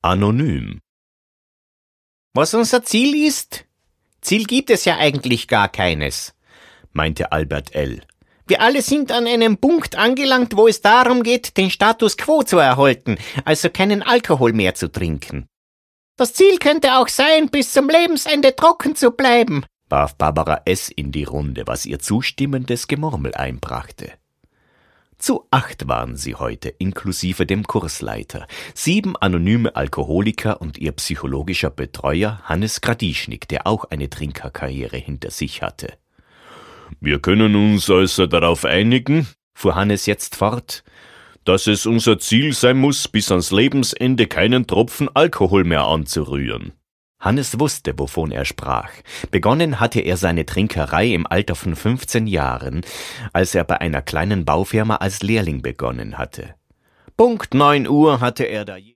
Anonym. Was unser Ziel ist? Ziel gibt es ja eigentlich gar keines, meinte Albert L. Wir alle sind an einem Punkt angelangt, wo es darum geht, den Status quo zu erhalten, also keinen Alkohol mehr zu trinken. Das Ziel könnte auch sein, bis zum Lebensende trocken zu bleiben, warf Barbara S. in die Runde, was ihr zustimmendes Gemurmel einbrachte. Zu 8 waren sie heute, inklusive dem Kursleiter, 7 anonyme Alkoholiker und ihr psychologischer Betreuer Hannes Gradischnik, der auch eine Trinkerkarriere hinter sich hatte. »Wir können uns also darauf einigen«, fuhr Hannes jetzt fort, »dass es unser Ziel sein muss, bis ans Lebensende keinen Tropfen Alkohol mehr anzurühren.« Hannes wusste, wovon er sprach. Begonnen hatte er seine Trinkerei im Alter von 15 Jahren, als er bei einer kleinen Baufirma als Lehrling begonnen hatte. Punkt 9 Uhr hatte er da